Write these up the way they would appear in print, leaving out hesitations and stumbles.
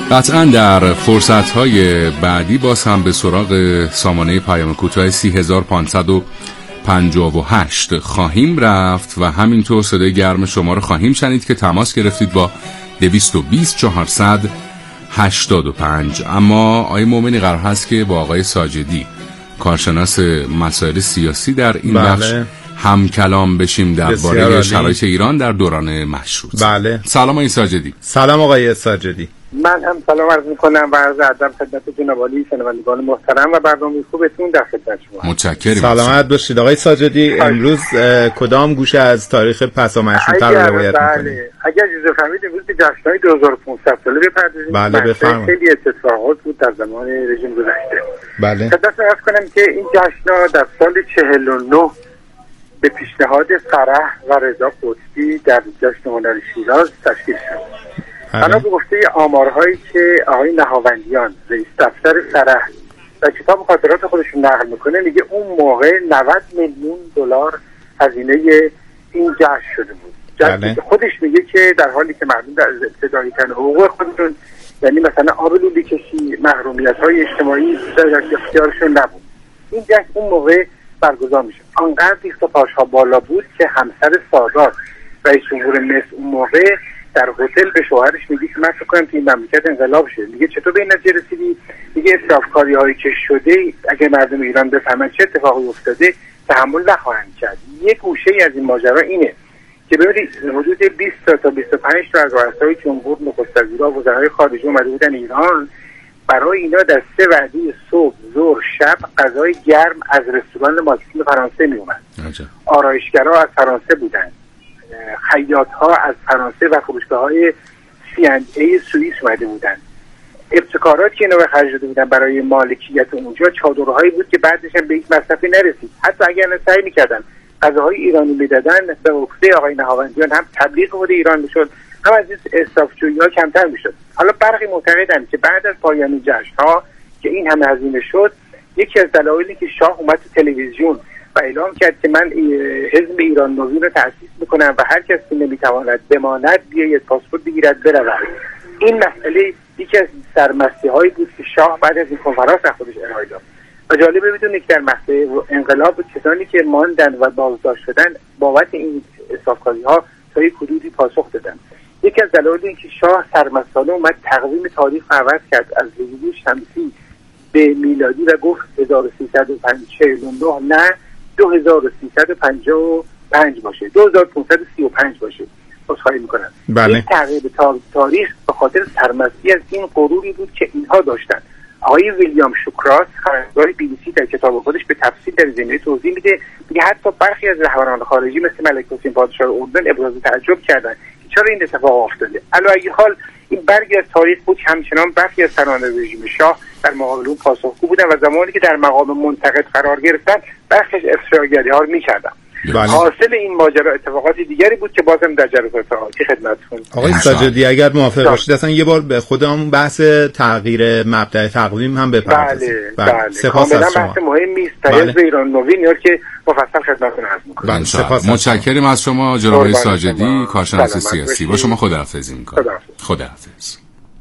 قطعا در فرصت‌های بعدی باز هم به سراغ سامانه پیام کوتاه 30558 خواهیم رفت و همینطور صدای گرم شما رو خواهیم شنید که تماس گرفتید با 220 485. اما آقای مومنی قرار هست که با آقای ساجدی کارشناس مسائل سیاسی در این بخش هم کلام بشیم درباره شرایط ایران در دوران مشروطه. بله. سلام آقای ساجدی. سلام آقای ساجدی. من هم سلام عرض می‌کنم و عرض ادب خدمت جناب عالی شنوندگان محترم و برنامه خوبتون در خدمت شما. متشکرم. سلامت باشید آقای ساجدی. امروز کدام گوشه از تاریخ پسا مشروطه رو روایت می‌کنید؟ اگر اجازه فرمایید امروز به جشن‌های 2500 ساله بپردازیم. بله بفرمایید. خیلی اتفاقات بود در زمان رژیم گذشته. بله. خدمتتون عرض کنم که این جشن‌ها در سال 49 به پیشنهاد فرح و رضا قطبی در جشن هنر شیراز تشکیل شد. بنا به گفته آمارهایی که آقای نهاوندیان رئیس دفتر فرح در کتاب خاطرات خودشون نقل میکنه، میگه اون موقع 90 میلیون دلار هزینه این جشن شده بود. جشنی که خودش میگه که در حالی که مردم در ابتدایی ترین حقوق خودشون، یعنی مثلا آب لوله کشی، محرومیت‌های اجتماعی در اختیارشون نبود، این جشن اون موقع برگزار میشه. آنقدر ریخت و پاش‌ها بالا بود که همسر سادات رئیس جمهور مصر اون موقع در هتل به شوهرش میگه که من فکر کنم که این مملکت انقلاب شه. میگه چطور به این نتیجه رسیدی؟ میگه اصرافکاری هایی که شده اگه مردم ایران بفهمن چه اتفاقی افتاده تحمل نخواهند کرد. یک گوشه ای از این ماجرا اینه که ببینید حدود 20 تا 25 تا از رؤسای جمهور، نخست وزیرا، وزرای خارجه اومده بودن ایران. برای اینا در 3 وعده صبح، ظهر، شب غذای گرم از رستوران ماکسیم فرانسه می اومد. آرایشگرا از فرانسه بودن، خیاط‌ها از فرانسه و فروشگاه‌های C&A سوئیس اومده بودن. ابتکارات که اینا به خرج داده بودن برای مالکیت اونجا چادرهایی بود که بعدش هم به هیچ مصرفی نرسید. حتی اگر سعی می‌کردن غذاهای ایرانی میدادن، به گفته آقای نهاوندیان هم تبلیغ خود ایران میشد، هم از این اسرافجویی‌ها کمتر میشد. حالا برخی معتقدند که بعد از پایان جشن‌ها که این همه هزینه شد، یکی از دلایلی که شاه اومد تو تلویزیون و اعلام کرد که من حزب ایران نوین رو تأسیس میکنم و هر کس که نمیتواند بماند بیاید پاسپورت بگیرد برود. این مسئله یکی از سرمستی هایی بود که شاه بعد از این کنفرانس خودش ارائه داد. و جالبه بدونید که در مقطع انقلاب کسانی که ماندن و بازداشت شدن بابت این اسرافکاری ها تا یک حدودی پاسخ دادن. یکی از دلایل این که شاه سرمستانه اومد تقویم تاریخ عوض کرد از هجری شمسی به میلادی و گفت 1349 نه 2355 باشه، 2535 باشه. خواهی میکنن. بله. این تغییر تاریخ به خاطر سرمستی از این غروری بود که اینها داشتن. آقای ویلیام شوکراس خبرنگار BBC در کتاب خودش به تفصیل در زمینه توضیح میده، میگه حتی برخی از رهبران خارجی مثل ملک حسین پادشاه اردن ابراز تعجب کردن که چرا این اتفاق افتاده. علی حال این برگی از تاریخ بود که همچنان برخی از سران رژیم شاه در مقابل اون پاسخگو بودن و زمانی که در مقام منتقد قرار گرفتن برخیش افشاگری ها رو میکردن. حاصل این ماجرا اتفاقات دیگری بود که بازم در جلسات آتی خدمتتون. آقای ساجدی اگر موافق باشید اصلا یه بار به خودمون بحث تغییر مبدأ تقویم هم بپردازیم. بله. سپاس از شما. بحث مهمی است. حزب ایران نوین یاد که مفصل خدمتتون عرض می‌کنم. سپاس. متشکرم از شما جناب ساجدی، کارشناس سیاسی. با شما خداحافظی می‌کنم. خداحافظ.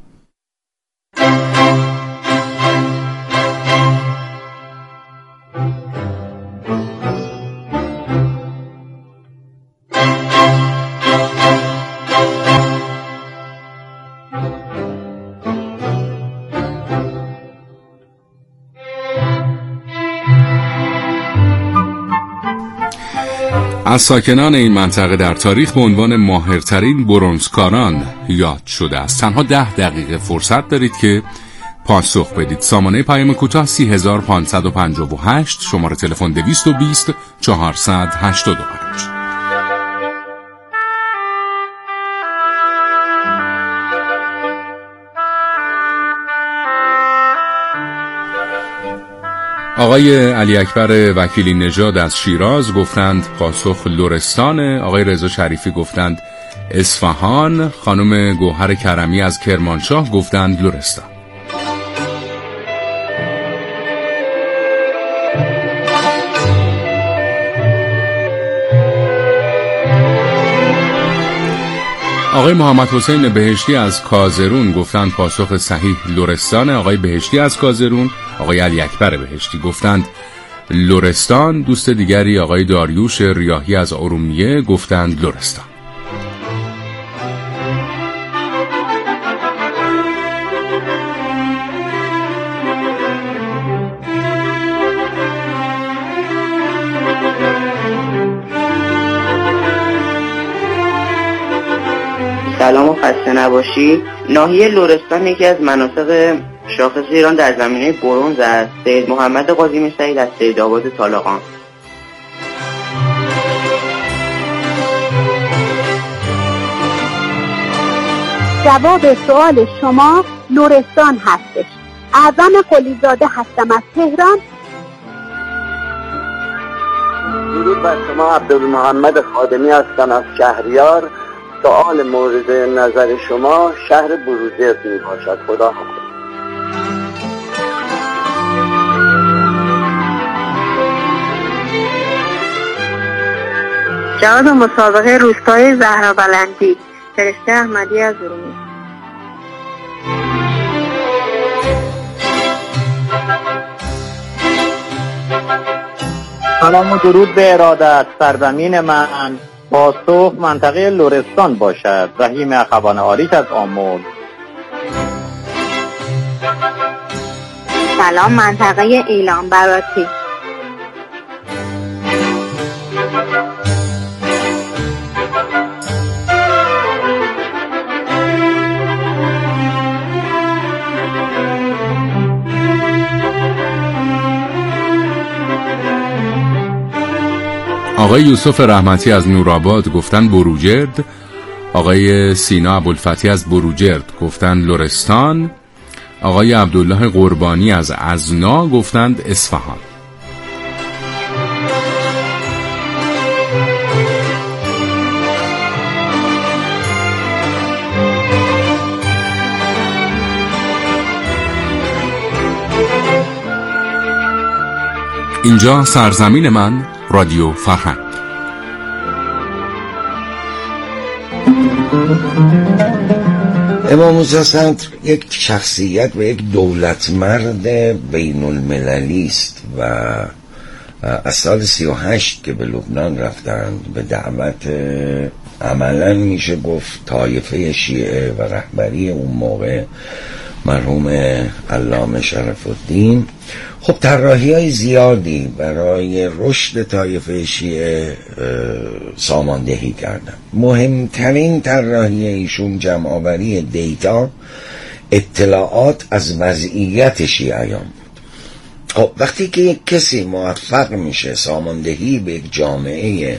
از ساکنان این منطقه در تاریخ به عنوان ماهرترین برنزکاران یاد شده است. تنها 10 دقیقه فرصت دارید که پاسخ بدید. سامانه پیام کوتاه 30558، شماره تلفن 220 485. آقای علی اکبر وکیلی نژاد از شیراز گفتند پاسخ لرستان. آقای رضا شریفی گفتند اصفهان. خانم گوهر کرمی از کرمانشاه گفتند لرستان. آقای محمد حسین بهشتی از کازرون گفتند پاسخ صحیح لرستان. آقای بهشتی از کازرون. آقای علی اکبر بهشتی گفتند لرستان. دوست دیگری آقای داریوش ریاحی از ارومیه گفتند لرستان. سلام و خسته نباشی. ناحیه لرستان یکی از مناطق شاخص ایران در زمینه برنز است. سید محمد قاضی سعید از سیدآباد طالقان. جواب سوال شما لرستان هستش. اعظم قلیزاده هستم از تهران. درود بر شما. عبدالمحمد خادمی هستم از شهریار. سوال مورد نظر شما شهر بروجرد می باشد. خدا حافظ. جواب مسابقه روستای زهرابلندی، فرشته احمدی از ارومیه. سلام و درود به ارادت. سرزمین من پاسخ منطقه لرستان باشد. رحیم اخوان آریک از آمل. سلام، منطقه ایلان براتی. آقای یوسف رحمتی از نورآباد گفتن بروجرد. آقای سینا ابوالفتی از بروجرد گفتن لرستان. آقای عبدالله قربانی از ازنا گفتند اصفهان. اینجا سرزمین من، رادیو فرهنگ. امام موسی صدر یک شخصیت و یک دولتمرد بین المللی است و از سال 38 که به لبنان رفتند به دعوت عملا میشه گفت طایفه شیعه و رهبری اون موقع مرحوم علامه شرف الدین، خب طراحی‌های زیادی برای رشد طایفه شیعه ساماندهی کردن. مهمترین طراحی ایشون جمع‌آوری دیتا، اطلاعات از وضعیت شیعیان بود. خب وقتی که یک کسی موفق میشه ساماندهی به یک جامعه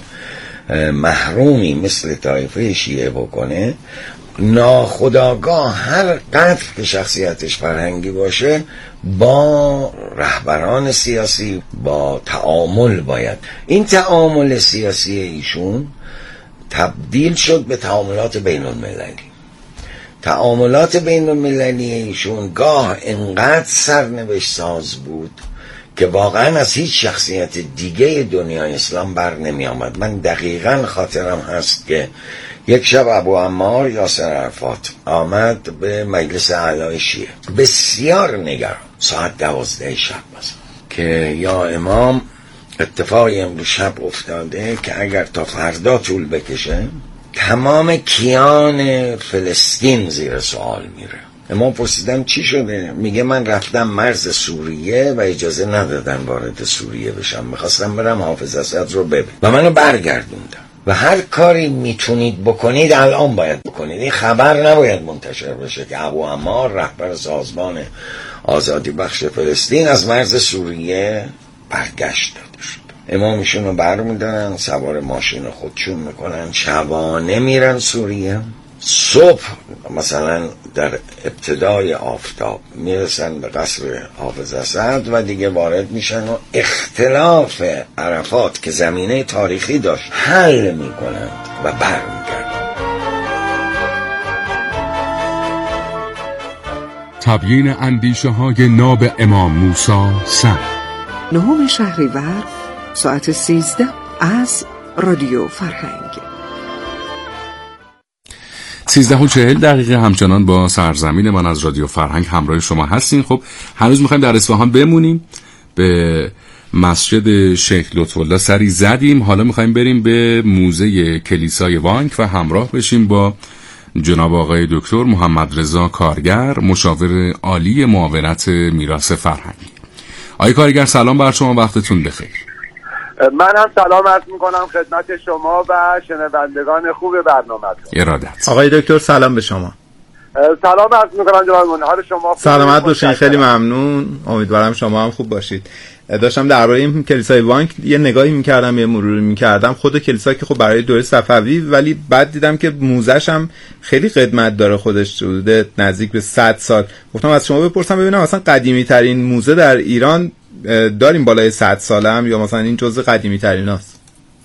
محرومی مثل طایفه شیعه بکنه، ناخودآگاه هر قدر که شخصیتش فرهنگی باشه با رهبران سیاسی با تعامل باید. این تعامل سیاسی ایشون تبدیل شد به تعاملات بین المللی. تعاملات بین المللی ایشون گاه انقدر سرنوشت ساز بود که واقعا از هیچ شخصیت دیگه دنیای اسلام بر نمی آمد. من دقیقاً خاطرم هست که یک شب ابو عمار یاسر عرفات آمد به مجلس اعلی شیعه بسیار نگران، ساعت 12 شب مثلا، که یا امام اتفاقی امروز شب افتاده که اگر تا فردا طول بکشه تمام کیان فلسطین زیر سوال میره. امام پرسیدم چی شده؟ میگه من رفتم مرز سوریه و اجازه ندادن وارد سوریه بشم، میخواستم برم حافظ اسد رو ببینم و منو برگردوندم و هر کاری میتونید بکنید الان باید بکنید. این خبر نباید منتشر بشه که ابو عمار رهبر سازمان آزادی بخش فلسطین از مرز سوریه برگشت داده شد. امامشون رو برمیدارن، سوار ماشین خودشون میکنن، شبانه میرن سوریه. صبح مثلا در ابتدای آفتاب میرسن به قصر حافظ اسد و دیگه وارد میشن و اختلاف عرفات که زمینه تاریخی داشت حل میکنند و برمیگردن. تبیین اندیشه های ناب امام موسی صدر. 9 شهریور ساعت 13 از رادیو فرهنگ. 13:40 همچنان با سرزمین من از رادیو فرهنگ همراه شما هستیم. خب هنوز میخوایم در اصفهان بمونیم، به مسجد شیخ لطف‌الله سری زدیم، حالا میخوایم بریم به موزه کلیسای وانک و همراه بشیم با جناب آقای دکتر محمد رضا کارگر، مشاور عالی معاونت میراث فرهنگی. آقای کارگر سلام بر شما، وقتتون بخیر. من هم سلام عرض میکنم خدمت شما و شنوندگان خوب برنامه‌تون. ارادت. آقای دکتر سلام به شما. سلام عرض میکنم جناب، حال شما سلامت باشین، خیلی ممنون، امیدوارم شما هم خوب باشید. داشتم درباره این کلیسای وانک یه نگاهی میکردم، یه مروری میکردم. خود کلیسا که خب برای دوره صفوی، ولی بعد دیدم که موزه‌ش هم خیلی قدمت داره، خودش حدود نزدیک به 100 سال. گفتم از شما بپرسم ببینم اصلا قدیمی ترین موزه در ایران داریم بالای 100 ساله هم، یا مثلا این جزء قدیمی ترین هست؟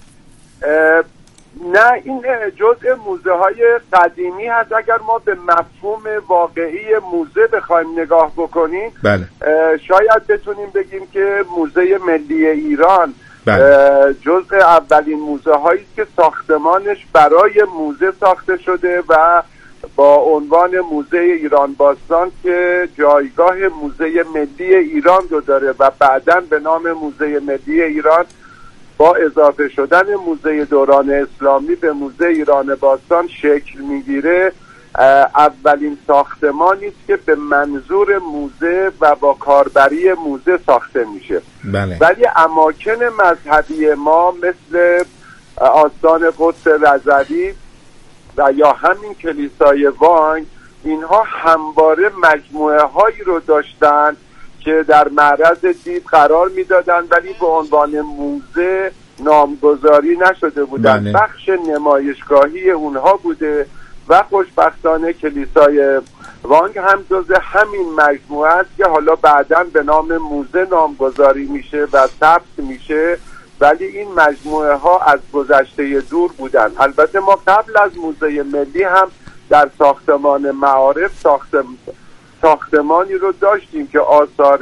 نه، این جزء موزه های قدیمی هست. اگر ما به مفهوم واقعی موزه بخوایم نگاه بکنیم، بله. شاید بتونیم بگیم که موزه ملی ایران جزء اولین موزه هایی است که ساختمانش برای موزه ساخته شده و با عنوان موزه ایران باستان که جایگاه موزه ملی ایران رو داره و بعداً به نام موزه ملی ایران با اضافه شدن موزه دوران اسلامی به موزه ایران باستان شکل میگیره. اولین ساختمانی است که به منظور موزه و با کاربری موزه ساخته میشه. بله. ولی اماکن مذهبی ما مثل آستان قدس رضوی و یا همین کلیسای وانک، اینها همواره مجموعه هایی رو داشتن که در معرض دید قرار میدادن ولی به عنوان موزه نامگذاری نشده بودن. بله. بخش نمایشگاهی اونها بوده و خوشبختانه کلیسای وانک هم جز همین مجموعه است که حالا بعداً به نام موزه نامگذاری میشه و ثبت میشه، ولی این مجموعه ها از گذشته دور بودن. البته ما قبل از موزه ملی هم در ساختمان معارف ساختمانی رو داشتیم که آثار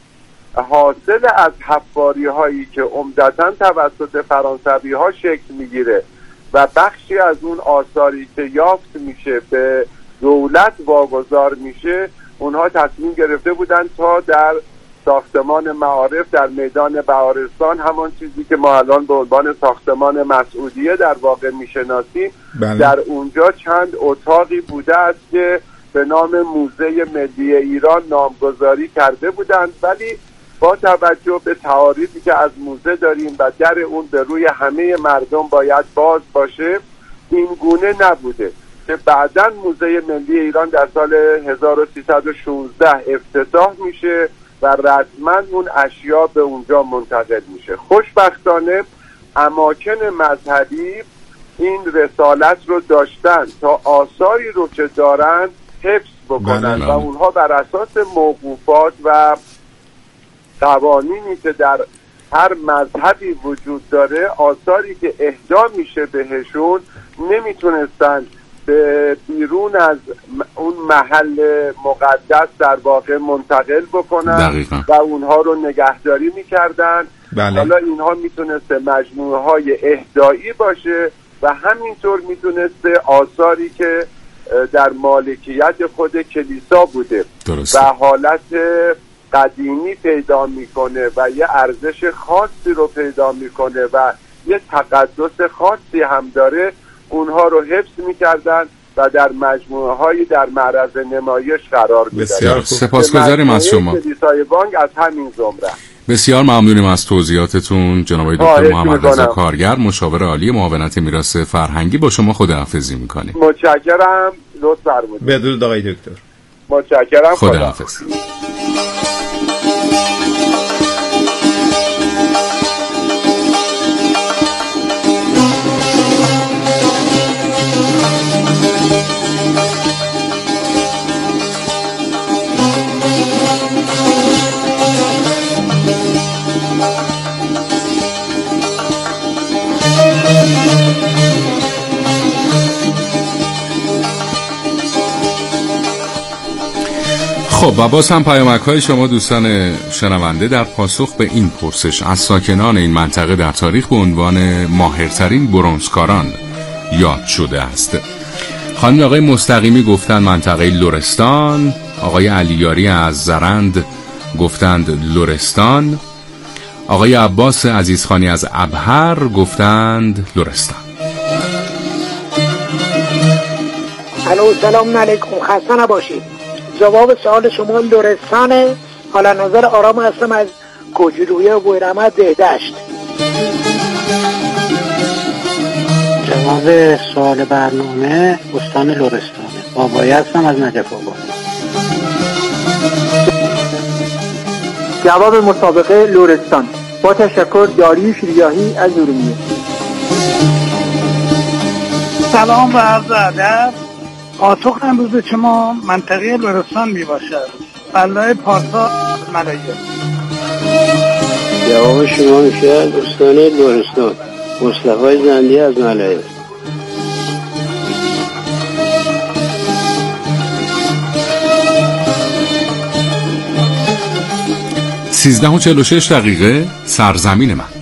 حاصل از حفاری هایی که عمدتاً توسط فرانسوی ها شکل میگیره و بخشی از اون آثاری که یافت میشه به دولت واگذار میشه، اونها تصمیم گرفته بودن تا در ساختمان معارف در میدان بهارستان، همون چیزی که ما الان به عنوان ساختمان مسعودیه در واقع میشناسیم، بله. در اونجا چند اتاقی بوده است که به نام موزه ملی ایران نامگذاری کرده بودند، ولی با توجه به تعاریفی که از موزه داریم و در اون به روی همه مردم باید باز باشه، این گونه نبوده که بعداً موزه ملی ایران در سال 1316 افتتاح میشه و رسما اون اشیا به اونجا منتقل میشه. خوشبختانه اماکن مذهبی این رسالت رو داشتن تا آثاری رو که دارن حفظ بکنن و اونها بر اساس موقوفات و قوانینی که در هر مذهبی وجود داره، آثاری که اهدا میشه بهشون نمیتونستن به بیرون از اون محل مقدس در واقع منتقل بکنن. دقیقا. و اونها رو نگهداری میکردن. بله. حالا اینها میتونسته مجموعه های اهدایی باشه و همینطور میتونسته آثاری که در مالکیت خود کلیسا بوده. درسته. و حالت قدیمی پیدا میکنه و یه ارزش خاصی رو پیدا میکنه و یه تقدس خاصی هم داره، اونها رو حفظ میکردن و در مجموعه هایی در معرض نمایش قرار میدادن. بسیار سپاسگزاریم از شما. کلیسای وانک از همین زمره. بسیار ممنونیم از توضیحاتتون جناب دکتر محمد رضا کارگر، مشاور عالی معاونت میراث فرهنگی. با شما خداحافظی میکنیم. متشکرم، لطف فرمودید. بدرود آقای دکتر. متشکرم، خداحافظ. خب و باز هم پیامک‌های شما دوستان شنونده در پاسخ به این پرسش از ساکنان این منطقه در تاریخ به عنوان ماهرترین برنزکاران یاد شده است. خانم آقای مستقیمی گفتن منطقه لرستان، آقای علیاری از زرند گفتند لرستان، آقای عباس عزیزخانی از ابهر گفتند لرستان. الو سلام علیکم، خسته نباشید. جواب سوال شما لرستانه. حالا نظر آرام هستم از کوچرویه و بویرحمد دهدشت. جواب سوال برنامه استان لرستانه. بابایی هستم از نجف آباد. جواب مسابقه لرستان. با تشکر، داریوش ریاحی از ارومیه. سلام و عرض ادب. پاسخ امروز شما منطقه لرستان می باشد. بلای پارسا ملایه. جواب شما میشه استان لرستان. مصطفی زندی از ملایه. سیزده و 46 دقیقه سرزمین من.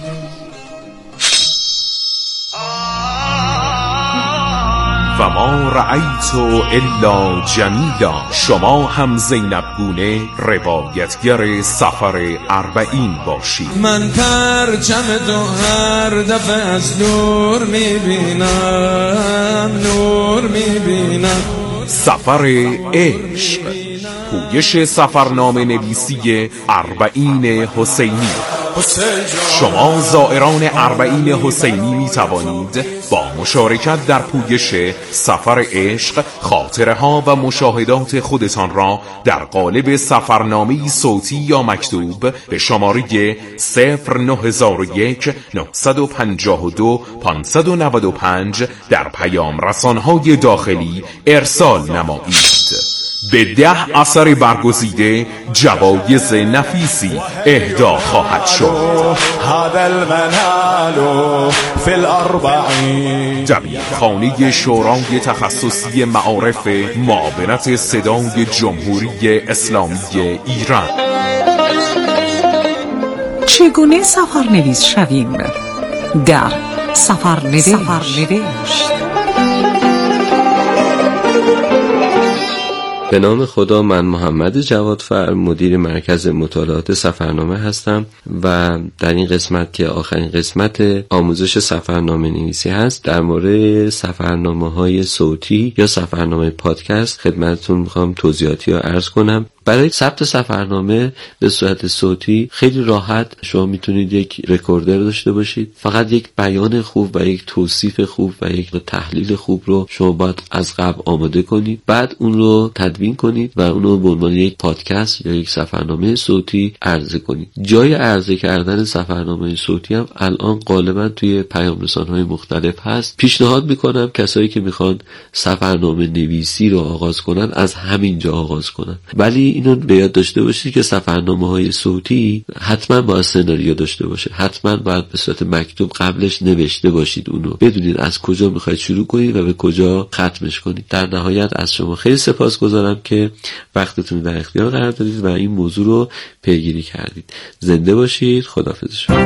و ما رأیت الا جمیلا. شما هم زینب گونه روایتگر سفر 40 باشید. من پرچم تو هر دفعه از نور میبینم، نور میبینم. سفر عشق، پویش سفرنامه نویسی 40 حسینی. شما زائران 40 حسینی می توانید با مشارکت در پویش سفر عشق خاطره ها و مشاهدات خودتان را در قالب سفرنامه صوتی یا مکتوب به شماره 09001 952 595 در پیام رسانهای داخلی ارسال نمایید. به 10 اثر برگزیده جوایز نفیسی اهدا خواهد شد. دبیرخانه شورای تخصصی معارف معاونت صدای جمهوری اسلامی ایران. چگونه سفرنویس شویم؟ در سفرنوشت. به نام خدا، من محمد جوادفر، مدیر مرکز مطالعات سفرنامه هستم و در این قسمت که آخرین قسمت آموزش سفرنامه نویسی هست، در مورد سفرنامه های صوتی یا سفرنامه پادکست خدمتتون میخوام توضیحاتی رو عرض کنم. برای ثبت سفرنامه به صورت صوتی خیلی راحت شما میتونید یک رکوردر داشته باشید. فقط یک بیان خوب و یک توصیف خوب و یک تحلیل خوب رو شما باید از قبل آماده کنید، بعد اون رو تدوین کنید و اون رو به عنوان یک پادکست یا یک سفرنامه صوتی عرضه کنید. جای عرضه کردن سفرنامه صوتی هم الان غالبا توی پیام رسانه‌های مختلف هست. پیشنهاد میکنم کسایی که میخوان سفرنامه نویسی رو آغاز کنن از همین جا آغاز کنن، ولی اینو به یاد داشته باشید که سفرنامه‌های صوتی حتما باید سناریو داشته باشه، حتما باید به صورت مکتوب قبلش نوشته باشید، اونو بدونید از کجا میخواید شروع کنید و به کجا ختمش کنید. در نهایت از شما خیلی سپاسگزارم که وقتتون در اختیار قرار دادید و این موضوع رو پیگیری کردید. زنده باشید. خداحافظ شما.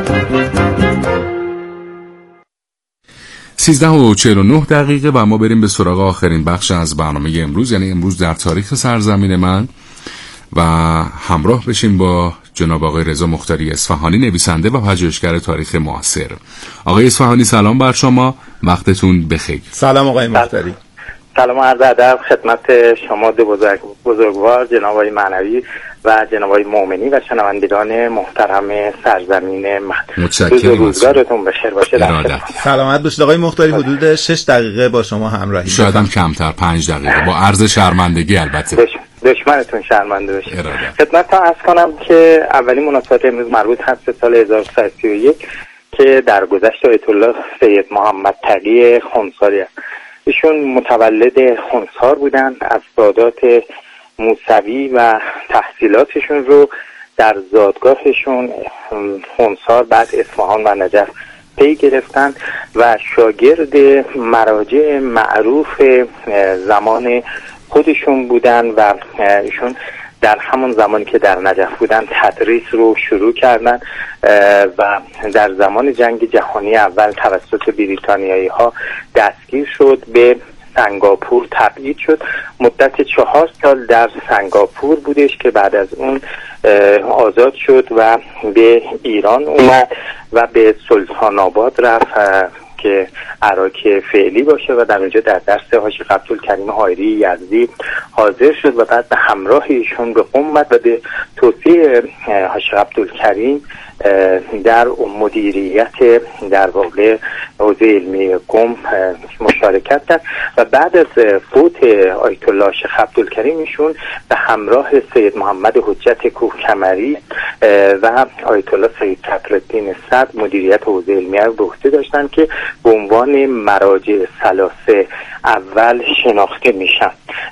13 و 49 دقیقه و ما بریم به سراغ آخرین بخش از برنامه امروز، یعنی امروز در تاریخ سرزمین من، و همراه بشیم با جناب آقای رضا مختاری اصفهانی، نویسنده و پژوهشگر تاریخ معاصر. آقای اصفهانی سلام بر شما، وقتتون بخیر. سلام آقای مختاری. سلام عرض ادب خدمت شما دو بزرگوار، جناب آقای معنوی و جناب آقای مومنی و شنوندگان محترم سرزمین من. متشکرم. روزگارتون بخیر باشه. سلامت باشید آقای مختاری. حدود 6 دقیقه با شما همراهی. شاید هم کمتر، 5 دقیقه، با عرض شرمندگی البته. دشمنتون شرمنده بشه. خدمتتون عرض کنم که اولین مناسبت امروز مربوط هست به سال 1331 که در گذشت آیت الله سید محمد تقی خنساری است. ایشون متولد خنسار بودن. از سادات موسوی و تحصیلاتشون رو در زادگاهشون خنسار، بعد اصفهان و نجف پی گرفتن و شاگرد مراجع معروف زمان خودشون بودن و ایشون در همون زمانی که در نجف بودن تدریس رو شروع کردن و در زمان جنگ جهانی اول توسط بریتانیایی ها دستگیر شد، به سنگاپور تبعید شد. مدت 4 سال در سنگاپور بودش که بعد از اون آزاد شد و به ایران اومد و به سلطان آباد رفت که عراق فعلی باشه و در اونجا در درس حاجی عبدالکریم حایری یزدی حاضر شد و بعد به همراه ایشون به قم اومد و به توصیه حاجی عبدالکریم در مدیریت در واقع حوزه علمی قم مشارکت کرد و بعد از فوت آیت الله شیخ عبدالکریم ایشون به همراه سید محمد حجت کوهکمری و آیت الله سید صدرالدین صدر مدیریت حوزه علمی رو به عهده داشتن که به عنوان مراجع ثلاثه اول شناخته میشن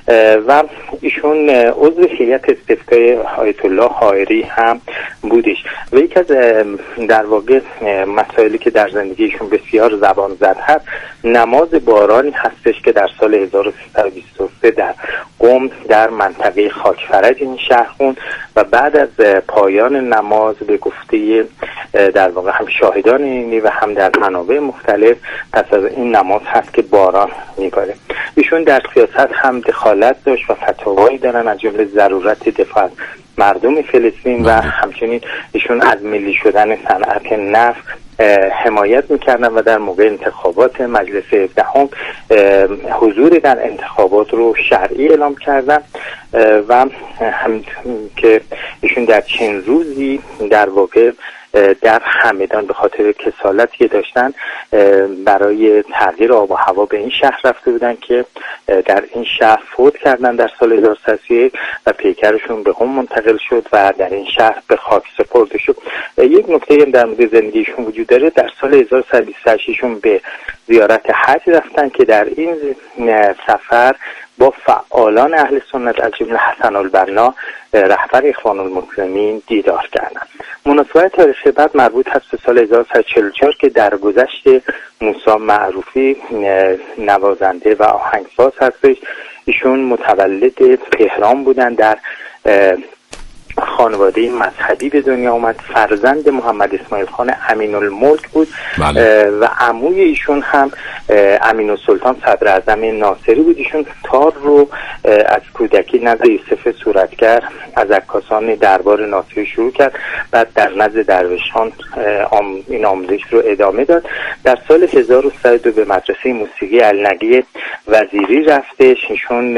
و ایشون عضو هیئت استفتای آیت الله حایری هم بودش و یک از در واقع مسائلی که در زندگیشون بسیار زبان زد هست نماز بارانی هستش که در سال 1323 در قم در منطقه خاکفرج این شهر خوند و بعد از پایان نماز به گفته در واقع هم شاهدان اینی و هم در منابع مختلف پس از این نماز هست که باران میباره. ایشون در سیاست هم دخالت داشت و فتاوایی دارن از جمله ضرورت دفاع مردم فلسطین و همچنین ایشون از ملی شدن صنعت نفت حمایت میکردن و در موقع انتخابات مجلس 17 حضور در انتخابات رو شرعی اعلام کردن و هم که ایشون در چند روزی در واقع در همدان به خاطر کسالتی که داشتن برای تغییر آب و هوا به این شهر رفته بودن که در این شهر فوت کردن در سال 1331 و پیکرشون به قم منتقل شد و در این شهر به خاک سپرده شد. یک نکته هم در مورد زندگیشون وجود داره. در سال 1328 ایشون به زیارت حج رفتن که در این سفر با فعالان اهل سنت از جمله حسن البنا رهبر اخوان المسلمین دیدار کردند. مناسبت تاریخی بعد مربوط هست به سال 1344 که در گذشت موسی معروفی نوازنده و آهنگساز هستش. ایشون متولد تهران بودن، در خانواده مذهبی به دنیا آمد، فرزند محمد اسماعیل خان امین الملک بود و عموی ایشون هم امین السلطان صدر اعظم ناصری بود. ایشون تار رو از کودکی نزد یوسف صورتگر از عکاسان دربار ناصری شروع کرد، بعد در نزد درویشان این آموزش رو ادامه داد. در سال 1302 به مدرسه موسیقی النگی وزیری رفتش. ایشون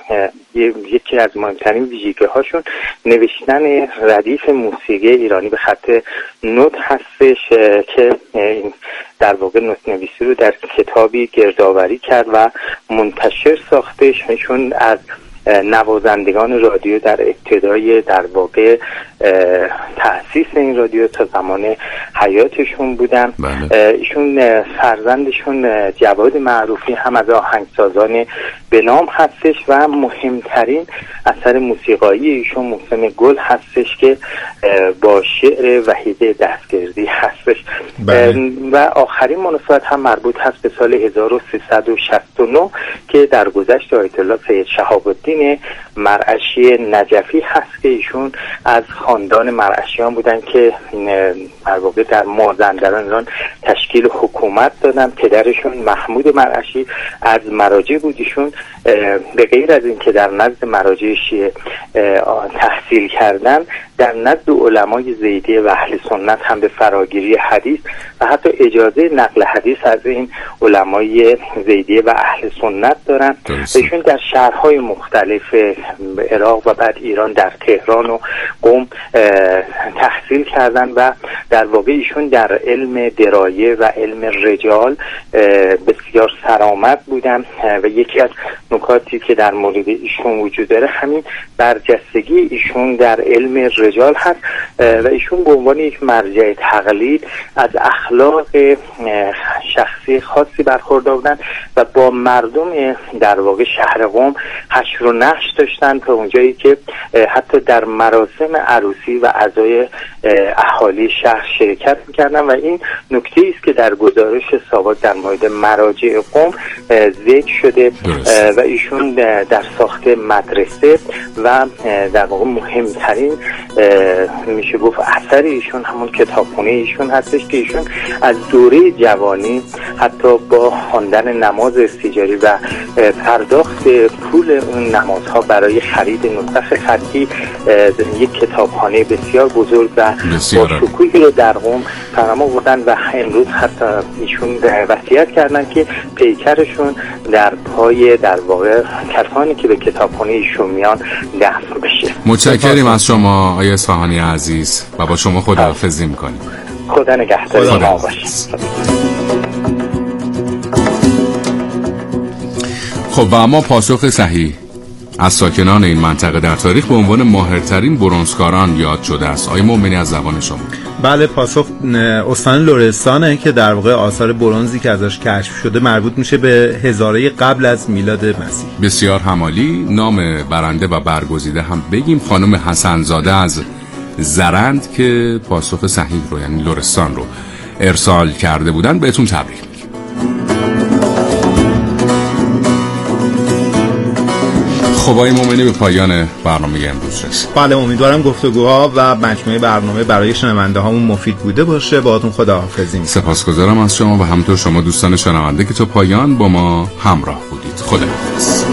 یکی از مهمترین ویژگی هاشون نوشتن ردیف موسیقی ایرانی به خط نوت هستش که در واقع نوت نویسی رو در کتابی گردآوری کرد و منتشر ساختش. ایشون از نوازندگان رادیو در ابتدای در واقع تأسیس این رادیو تا زمان حیاتشون بودن. ایشون فرزندشون جواد معروفی هم از آهنگسازان به نام هستش و مهمترین اثر موسیقایی ایشون موسم گل هستش که با شعر وحید دستگردی هستش. و آخرین مناسبت هم مربوط هست به سال 1369 که در گذشت آیت الله سید شهاب الدین مرعشی نجفی هست که ایشون از خاندان مرعشیان بودن که در واقع در مازندران ایران تشکیل حکومت دادن. پدرشون محمود مرعشی از مراجع بود. ایشون به غیر از این که در نزد مراجع شیعه تحصیل کردن، در نزد علمای زیدی و اهل سنت هم به فراگیری حدیث و حتی اجازه نقل حدیث از این علمای زیدی و اهل سنت دارن. ایشون در شهرهای مختلف عراق و بعد ایران در تهران و قم تحصیل کردن و در واقع ایشون در علم درایه و علم رجال بسیار سرآمد بودن و یکی از نکاتی که در مورد ایشون وجود داره همین برجستگی ایشون در علم رجال هست و ایشون به عنوان یک مرجع تقلید از اخلاق شخصی خاصی برخوردار بودن و با مردم در واقع شهر قم حشر و نشر داشتن تا اونجایی که حتی در مراسم عروسی و عزای اهالی شهر شرکت میکردن و این نکته است که در گزارش سابق در مورد مراجع قم ذکر شده و ایشون در ساخت مدرسه و در واقع مهمترین میشه گفت اثر ایشون همون کتابخونه ایشون هستش که ایشون از دوره جوانی حتی با خواندن نماز استیجاری و پرداخت پول اون نمازها برای خرید نسخ خطی یک کتابخانه بسیار بزرگ و با شکوهی رو در قم فرما بردن و امروز حتی ایشون وصیت کردن که پیکرشون در پای در واقع کسانی که به کتابخانه ایشون میان دفن بشه. متشکریم از شما آقای اصفهانی عزیز و با شما خداحافظی میکنیم. خدا نگهدار شما باشه. خب و اما پاسخ صحیح از ساکنان این منطقه در تاریخ به عنوان ماهرترین برنزکاران یاد شده است. آقای مومنی از زبان شما. بله، پاسخ استان لرستانه که در واقع آثار برنزی که ازش کشف شده مربوط میشه به هزاره قبل از میلاد مسیح. بسیار همالی. نام برنده و برگزیده هم بگیم، خانم حسنزاده از زرند که پاسخ صحیح رو یعنی لرستان رو ارسال کرده بودن. بهتون تبریک میگم. خب آقای مومنی به پایان برنامه امروز رسید. بله، امیدوارم گفتگوها و مجموعه برنامه برای شنونده هامون مفید بوده باشه. باهاتون خداحافظی می‌کنم. سپاسگزارم از شما و همینطور شما دوستان شنونده که تا پایان با ما همراه بودید. خداحافظ.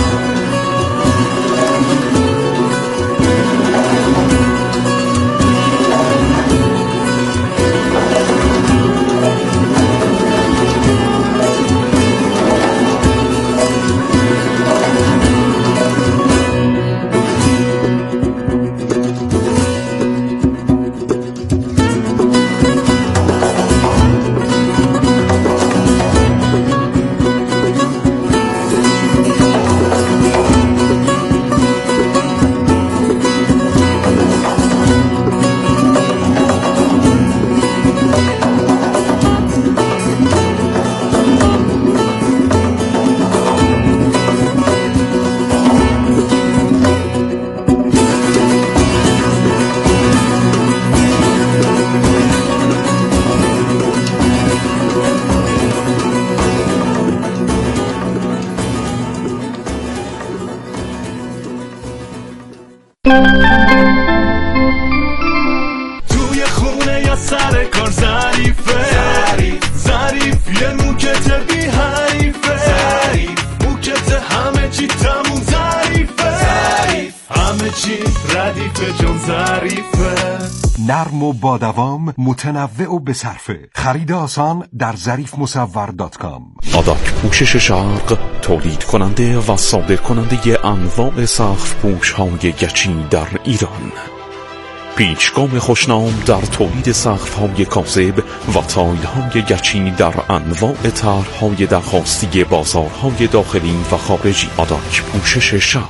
توی خونه یا سر کار ظریفه، ظریف یه موکت بی حریفه، موکت همه چی تموم ظریفه، همه چی ردیفه جون ظریفه. نرم و با دوام، متنوع و بصرفه. خرید آسان در ظریفمصور.com. آداک پوشش شرق تولید کننده و صادر کننده انواع سقف پوش های گچی در ایران. پیچگام خوشنام در تولید سقف های کاذب و تایل های گچی در انواع طرح های درخواستی بازارهای داخلی و خارجی. آداک پوشش شرق.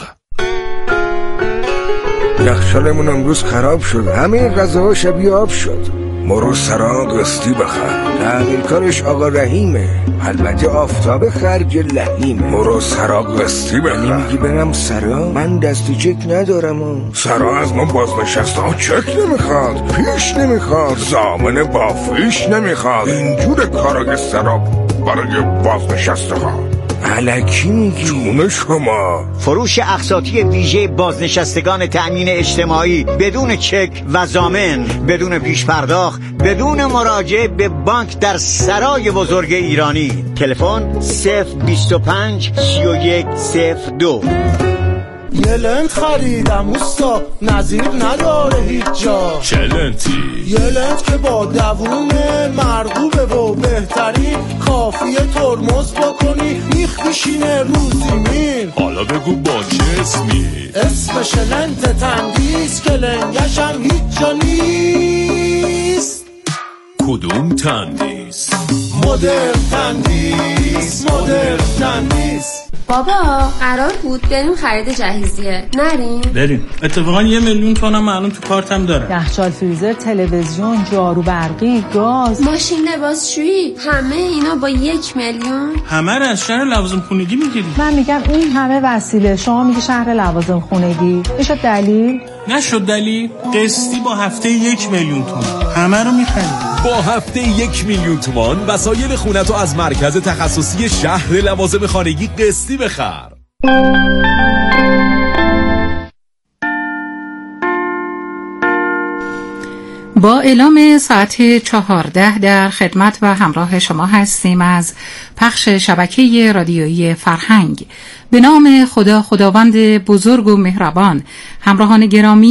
یخچالمون امروز خراب شد، همه غذاها شبیه آب شد. مرو سرا قسطی بخر، تعمیرکارش آقا رحیمه، البته آفتاب خرج لحیمه. مرو سرا قسطی بخر. یعنی میگی برم سرا؟ من دستی چک ندارم. سرا از ما بازنشسته ها چک نمیخواد، پیش نمیخواد، ضامن با فیش نمیخواد. اینجور کارای سرا برای بازنشسته ها. الکی میگی؟ جون شما. فروش اقساطی ویژه بازنشستگان تأمین اجتماعی بدون چک و ضامن، بدون پیش پرداخت، بدون مراجعه به بانک در سرای بزرگ ایرانی. تلفن 025 31 02. یه لنت خریدم اوستا، نظیر نداره هیچ جا. چه لنتی؟ یه لنت که با دوونه مرغوبه و بهترین، کافیه ترمز بکنی میخ بشینه رو زمین. حالا بگو با چه اسمی؟ اسمش لنت تندیس که لنگشم هیچ جا نیست. کدوم تندیس؟ مدرن تندیس، مدرن تندیس. بابا قرار بود بریم خرید جهیزیه، نریم؟ بریم. اتفاقا 1,000,000 تومنم الان تو کارتم داره. یخچال، فریزر، تلویزیون، جارو برقی، گاز، ماشین لباسشویی، همه اینا با 1,000,000. همه رو از شهر لوازم خونگی میگیری. من میگم این همه وسیله، شما میگی شهر لوازم خونگی. میشه دلیل؟ نشد دلی قسطی با هفته 1 میلیون تومان همه رو میخرید. با هفته 1 میلیون تومان وسایل خونتو از مرکز تخصصی شهر لوازم خانگی قسطی بخر. با اعلام ساعت 14 در خدمت و همراه شما هستیم از پخش شبکه رادیویی فرهنگ. به نام خداوند بزرگ و مهربان. همراهان گرامی،